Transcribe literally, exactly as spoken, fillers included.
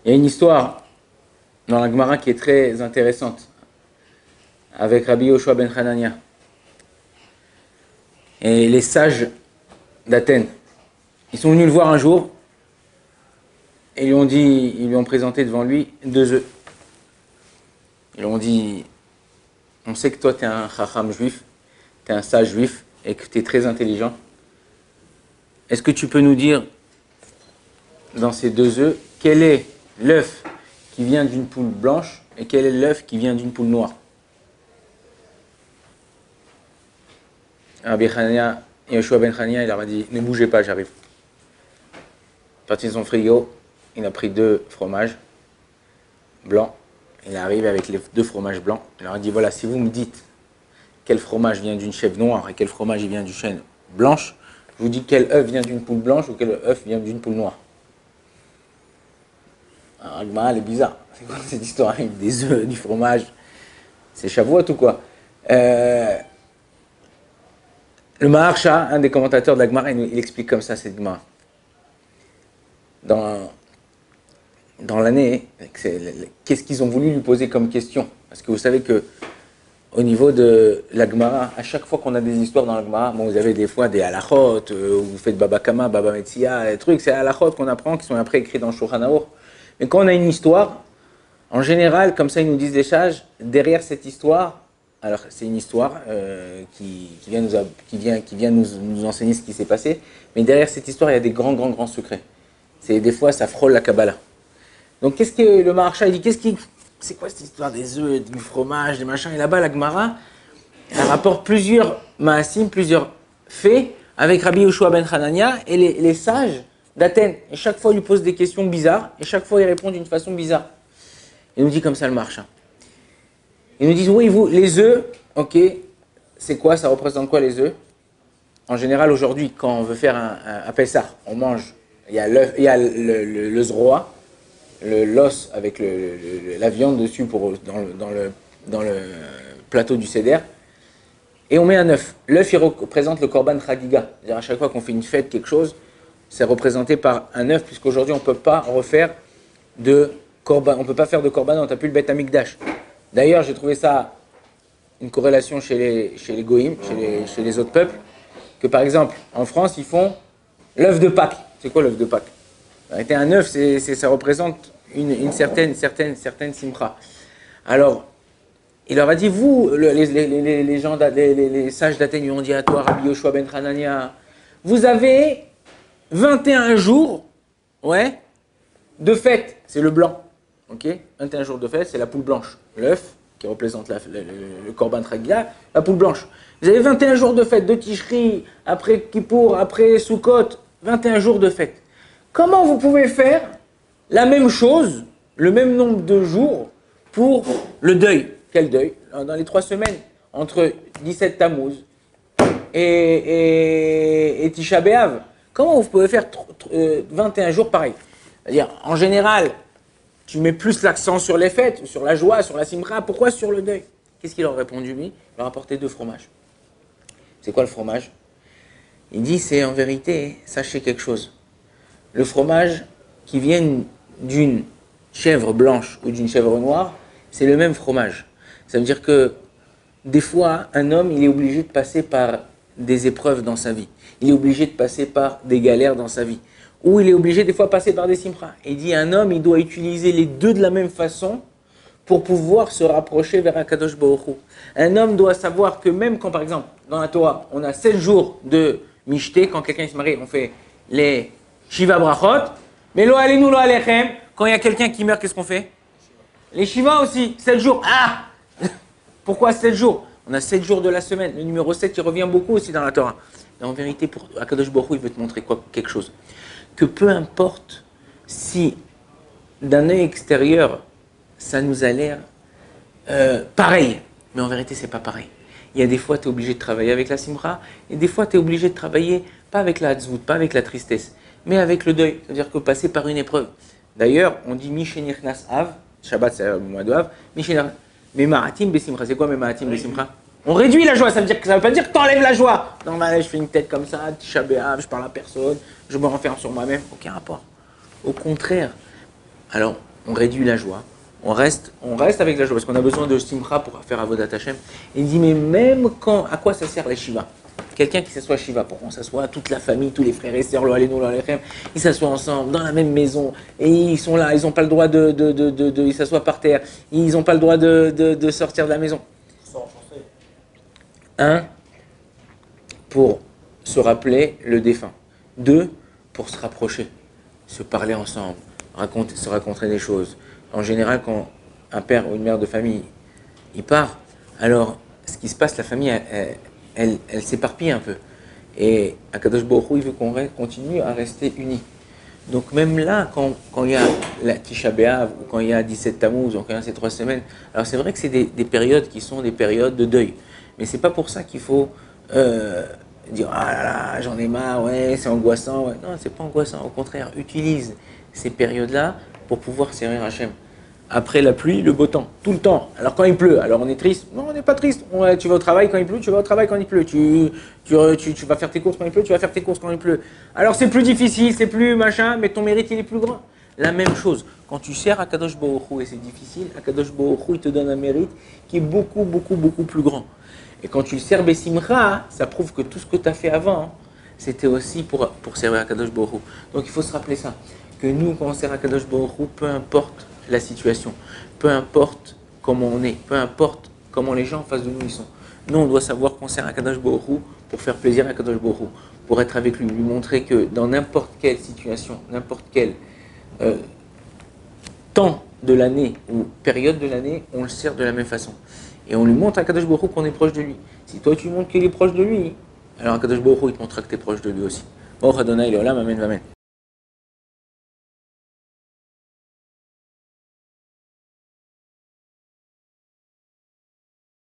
Il y a une histoire dans la Gemara qui est très intéressante avec Rabbi Yoshua ben Hanania et les sages d'Athènes. Ils sont venus le voir un jour et ils lui ont dit, ils lui ont présenté devant lui deux œufs. Ils lui ont dit, on sait que toi tu es un chacham juif, tu es un sage juif et que tu es très intelligent. Est-ce que tu peux nous dire dans ces deux œufs quel est l'œuf qui vient d'une poule blanche et quel est l'œuf qui vient d'une poule noire? Rabbi Hanania, Yoshua ben Hanania, il leur a dit, ne bougez pas, j'arrive. Parti de son frigo, il a pris deux fromages blancs. Il arrive avec les deux fromages blancs. Il leur a dit, voilà, si vous me dites quel fromage vient d'une chèvre noire et quel fromage vient d'une chèvre blanche, je vous dis quel œuf vient d'une poule blanche ou quel œuf vient d'une poule noire. Alors, Agma, elle est bizarre. C'est quoi cette histoire avec des œufs, du fromage? C'est Shavuot ou quoi? euh, Le Maharsha, un des commentateurs de la Gemara, il, il explique comme ça cette Gemara. Dans, dans l'année, qu'est-ce qu'ils ont voulu lui poser comme question? Parce que vous savez que au niveau de la Gemara, à chaque fois qu'on a des histoires dans la Gemara, bon, vous avez des fois des halachot, euh, où vous faites Baba Kama, Baba Metsia, les trucs, c'est halachot qu'on apprend, qui sont après écrits dans le Shulchan Aruch. Mais quand on a une histoire, en général, comme ça ils nous disent des sages, derrière cette histoire, alors c'est une histoire euh, qui, qui vient, nous, qui vient, qui vient nous, nous enseigner ce qui s'est passé, mais derrière cette histoire, il y a des grands, grands, grands secrets. C'est, des fois, ça frôle la Kabbalah. Donc qu'est-ce que le Maharsha, il dit, qu'est-ce qui... C'est quoi cette histoire des œufs, du fromage, des machins? Et là-bas, la Gemara, elle rapporte plusieurs maasim, plusieurs faits avec Rabbi Yoshua ben Hanania et les, les sages d'Athènes. Et chaque fois, il lui pose des questions bizarres et chaque fois, il répond d'une façon bizarre. Il nous dit comme ça le Maharsha. Ils nous disent, oui, vous, les œufs, ok, c'est quoi? Ça représente quoi les œufs? En général, aujourd'hui, quand on veut faire un, un, un Pessah, on mange, il y a, l'œuf, il y a le, le, le, le zroa, le l'os avec le, le, la viande dessus pour, dans, le, dans, le, dans le plateau du seder, et on met un œuf. L'œuf, il représente le korban chagiga. C'est-à-dire à chaque fois qu'on fait une fête, quelque chose, c'est représenté par un œuf, puisqu'aujourd'hui, on ne peut pas refaire de korban, on ne peut pas faire de korban, on n'a plus le Beth Amikdash. D'ailleurs, j'ai trouvé ça, une corrélation chez les, chez les goïms, chez les, chez les autres peuples, que par exemple, en France, ils font l'œuf de Pâques. C'est quoi l'œuf de Pâques? En réalité, un œuf, c'est, c'est, ça représente une, une certaine, certaine, certaine simcha. Alors, il leur a dit, vous, le, les, les, les, les, gens, les, les, les sages d'Athènes lui ont dit à toi, Rabbi Yoshua ben Hanania, vous avez vingt et un jours, ouais, de fête, c'est le blanc, ok? vingt et un jours de fête, c'est la poule blanche, l'œuf, qui représente la, le, le, le korban tragia, la poule blanche. Vous avez vingt et un jours de fête, de Tishri, après Kippour, après Sukkot, vingt et un jours de fête. Comment vous pouvez faire la même chose, le même nombre de jours pour le deuil? Quel deuil? Dans les trois semaines, entre dix-sept Tammuz et, et, et Tisha B'Av. Comment vous pouvez faire vingt et un jours pareil? C'est-à-dire, en général, tu mets plus l'accent sur les fêtes, sur la joie, sur la simra. Pourquoi sur le deuil? Qu'est-ce qu'il leur a répondu, lui? Il leur a apporté deux fromages. C'est quoi le fromage? Il dit, c'est en vérité, sachez quelque chose. Le fromage qui vient d'une chèvre blanche ou d'une chèvre noire, c'est le même fromage. Ça veut dire que des fois, un homme, il est obligé de passer par des épreuves dans sa vie. Il est obligé de passer par des galères dans sa vie. Ou il est obligé des fois de passer par des simchas. Et il dit, un homme, il doit utiliser les deux de la même façon pour pouvoir se rapprocher vers Akadosh Baruch Hu. Un homme doit savoir que même quand, par exemple, dans la Torah, on a sept jours de mishté, quand quelqu'un se marie, on fait les Shiva Brachot, mais lo alenu lo alechem, quand il y a quelqu'un qui meurt, qu'est-ce qu'on fait? Les Shiva aussi, sept jours. Ah! Pourquoi sept jours? On a sept jours de la semaine. Le numéro sept, il revient beaucoup aussi dans la Torah. Mais en vérité, pour Akadosh Baruch Hu, il veut te montrer quoi, quelque chose. Que peu importe si d'un œil extérieur, ça nous a l'air euh, pareil, mais en vérité, c'est pas pareil. Il y a des fois, tu es obligé de travailler avec la simra, et des fois, tu es obligé de travailler pas avec la hatzvout, pas avec la tristesse, mais avec le deuil, c'est-à-dire que passer par une épreuve. D'ailleurs, on dit Mishenirnas Av, Shabbat c'est le mois de Av, Mishenirnas, Memaratim Besimcha, c'est quoi Memaratim Besimcha? On réduit la joie, ça veut dire que ça veut pas dire que tu enlèves la joie. Non, bah, je fais une tête comme ça, Tisha B'Av, je parle à personne, je me renferme sur moi-même, aucun rapport. Au contraire. Alors, on réduit la joie, on reste, on reste avec la joie, parce qu'on a besoin de simcha pour faire avodat Hashem. Et il dit, mais même quand, à quoi ça sert la shiva? Quelqu'un qui s'assoit à shiva, pour qu'on s'assoit, toute la famille, tous les frères et sœurs, ils s'assoient ensemble, dans la même maison, et ils sont là, ils n'ont pas le droit de, de, de, de, de ils s'assoient par terre, ils n'ont pas le droit de, de, de sortir de la maison. Un, pour se rappeler le défunt. Deux, pour se rapprocher, se parler ensemble, raconter, se raconter des choses. En général, quand un père ou une mère de famille, il part, alors ce qui se passe, la famille, elle, elle, elle, elle s'éparpille un peu. Et Akadosh Baruch Hu, il veut qu'on continue à rester unis. Donc même là, quand, quand il y a la Tisha B'Av, ou quand il y a dix-sept Tammuz, ou quand il y a ces trois semaines, alors c'est vrai que c'est des, des périodes qui sont des périodes de deuil. Mais c'est pas pour ça qu'il faut euh, dire « Ah là là, j'en ai marre, ouais, c'est angoissant. Ouais. » Non, c'est pas angoissant. Au contraire, utilise ces périodes-là pour pouvoir servir Hachem. Après la pluie, le beau temps, tout le temps. Alors quand il pleut, alors on est triste? Non, on n'est pas triste. On, tu vas au travail quand il pleut, tu vas au travail quand il pleut. Tu, tu, tu, tu vas faire tes courses quand il pleut, tu vas faire tes courses quand il pleut. Alors c'est plus difficile, c'est plus machin, mais ton mérite il est plus grand. La même chose, quand tu sers à Kadosh Baruch Hu et c'est difficile, à Kadosh Baruch Hu il te donne un mérite qui est beaucoup, beaucoup, beaucoup plus grand. Et quand tu le sers Bessimcha, ça prouve que tout ce que tu as fait avant, c'était aussi pour, pour servir à Kadosh Baruch Hu. Donc il faut se rappeler ça, que nous quand on sert à Kadosh Baruch Hu, peu importe la situation, peu importe comment on est, peu importe comment les gens en face de nous ils sont. Nous, on doit savoir qu'on sert à Kadosh Baruch Hu pour faire plaisir à Kadosh Baruch Hu, pour être avec lui, lui montrer que dans n'importe quelle situation, n'importe quel euh, temps de l'année ou période de l'année, on le sert de la même façon. Et on lui montre à Kadosh Baruch Hu qu'on est proche de lui. Si toi tu montres qu'il est proche de lui, alors Kadosh Baruch Hu il te montrera que tu es proche de lui aussi. Baruch Adonai Leolam, Amen, Amen.